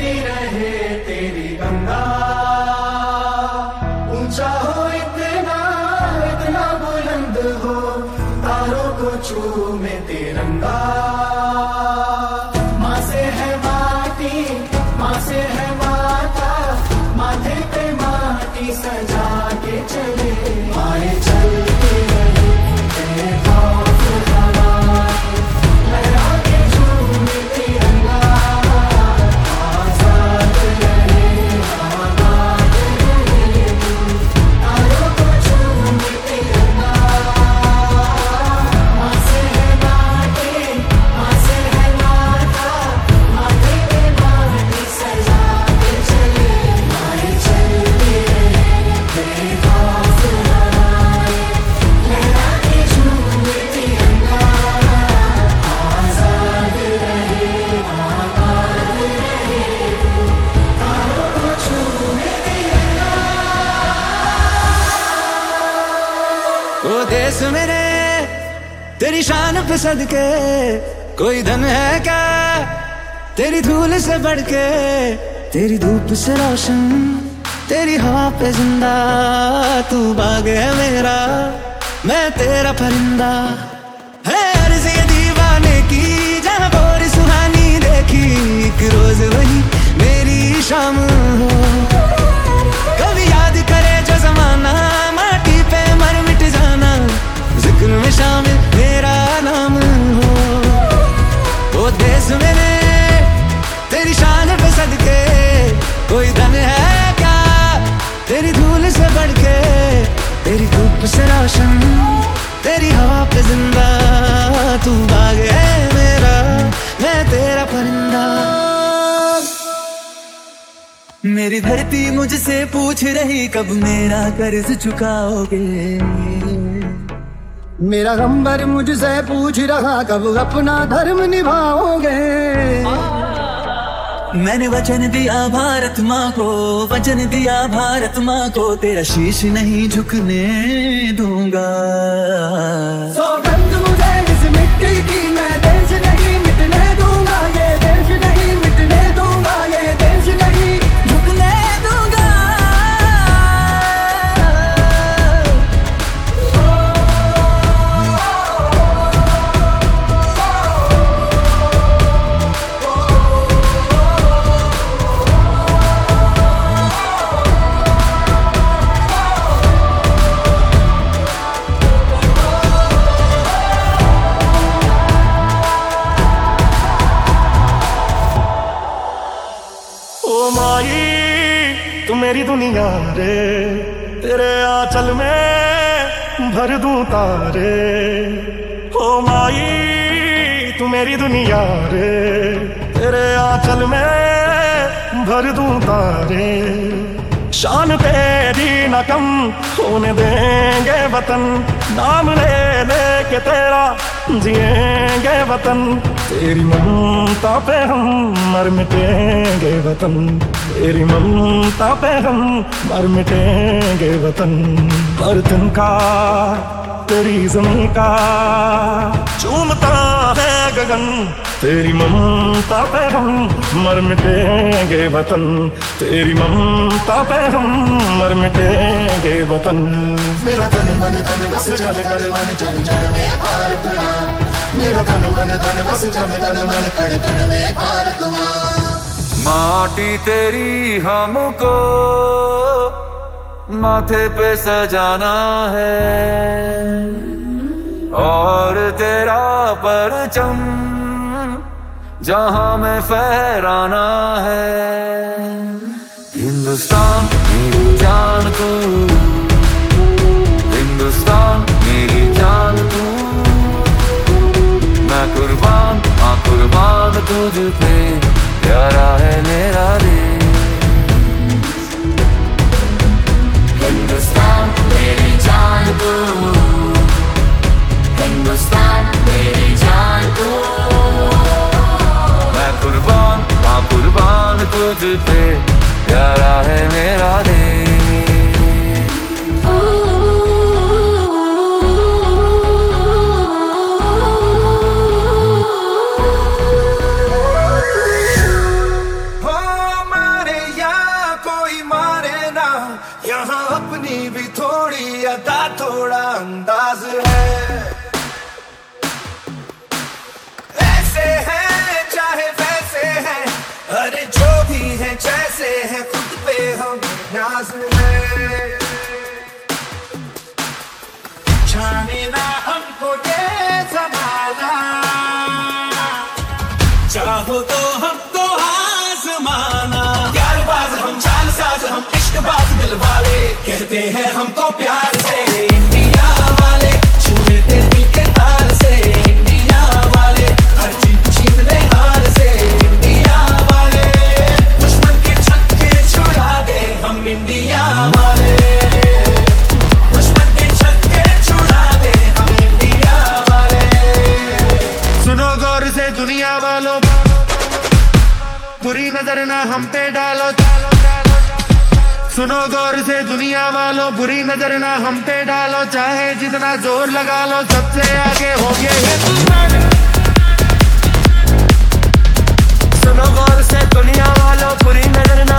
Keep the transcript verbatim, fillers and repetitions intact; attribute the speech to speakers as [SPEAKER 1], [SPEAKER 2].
[SPEAKER 1] चलती रहे तेरी गंगा। ऊंचा हो इतना इतना बुलंद हो, तारों को चूमे तिरंगा। माँ से है माटी, माँ से है माता, माथे पे माटी सजा के चले। माए चलती रहे बेखौफ हवाएं, लहरा के झूमे तिरंगा। आजाद रहे आबाद रहे तू, तारों को चूमे तिरंगा। माँ से है माटी, माँ से है माता, माथे पे माटी सजा के चले। माए चलती रहे बेखौफ हवाएं, लहरा के झूमे तिरंगा। आजाद रहे आबाद रहे तू, तारों को चूमे तिरंगा।
[SPEAKER 2] ओ देश मेरे तेरी शान पे सदके, कोई धन है क्या तेरी धूल से बढ़ के। तेरी धूप से रोशन, तेरी हवा पे जिंदा, तू बाग है मेरा, मैं तेरा परिंदा। है अर्ज़ ये दीवाने की, जहाँ गोरी सुहानी देखी, एक रोज वही मेरी शाम हो। कभी याद करे जो जमाना, माटी पे मर मिट जाना, जिक्र में शामिल मेरा नाम हो। ओ देश मेरे तेरी शान पे सदके, कोई धन है क्या तेरी धूल से बढ़ के। तेरी धूप से रोशन, तेरी हवा पे जिंदा, तू बाग है मेरा, मैं तेरा परिंदा। मेरी धरती मुझसे पूछ रही, कब मेरा कर्ज चुकाओगे।
[SPEAKER 3] मेरा गंबर मुझसे पूछ रहा, कब अपना धर्म निभाओगे।
[SPEAKER 2] मैंने वचन दिया भारत माँ को, वचन दिया भारत माँ को, तेरा शीश नहीं झुकने दूंगा।
[SPEAKER 3] सौगंध मुझे इस मिट्टी की, मैं देश नहीं मिटने दूंगा, ये देश नहीं मिटने दूंगा, ये देश नहीं
[SPEAKER 2] झुकने दूंगा।
[SPEAKER 4] ओ माई तू मेरी दुनिया रे, तेरे आंचल में भर दूं तारे। ओ माई तू मेरी दुनिया रे, तेरे आंचल में भर दूं तारे। शान तेरी न कम होने देंगे वतन, नाम ले ले के तेरा जिएंगे वतन। तेरी ममता पे हम मर मिटेंगे वतन, तेरी ममता पे हम मर मिटेंगे वतन। हर दिन का तेरी जमीन का चूमता है गगन, तेरी ममता पे हम मर मिटेंगे वतन, तेरी ममता पे हम मर मिटेंगे वतन।
[SPEAKER 1] मेरा तन मन धन बस जन कर मन जन जन में भारत माँ। मेरा तन मन धन बस जन कर मन कण कण में भारत माँ।
[SPEAKER 2] माटी तेरी हमको माथे पे सजाना है, और तेरा परचम जहां में फहराना है। हिंदुस्तान मेरी जान तू, हिंदुस्तान मेरी जान तू, मैं कुर्बान हाँ कुर्बान तुझ पे, प्यारा है मेरा देश।
[SPEAKER 5] हिंदुस्तान मेरी जान तू, हिंदुस्तान मेरी जान तू,
[SPEAKER 2] मैं कुर्बान हाँ कुर्बान तुझ पे, प्यारा है मेरा देश।
[SPEAKER 1] हो
[SPEAKER 3] यहाँ अपनी भी थोड़ी अदा थोड़ा अंदाज है। ऐसे हैं चाहे वैसे हैं, अरे जो भी है जैसे है, खुद पे हम नाज है। जाने ना हमको ये ज़माना, चाहो तो हमको आज़माना। यारबाज हम चालसाज हम इश्कबाज दिल वाले, कहते हैं हमको प्यार से इंडिया वाले, छू लेते दिल के तार से इंडिया वाले, हर चीज छीन ले हार से इंडिया वाले, दुश्मन के छक्के छुड़ा दे हम इंडिया वाले, दुश्मन के छक्के छुड़ा दे हम इंडिया वाले।
[SPEAKER 4] सुनो गौर से दुनिया वालों, बुरी नजर ना हम पे डालो। सुनो गौर से दुनिया वालों, बुरी नजर ना हम पे डालो, चाहे जितना जोर लगा लो, सबसे आगे होंगे हिंदुस्तान। सुनो गौर से दुनिया वालों, बुरी नजर ना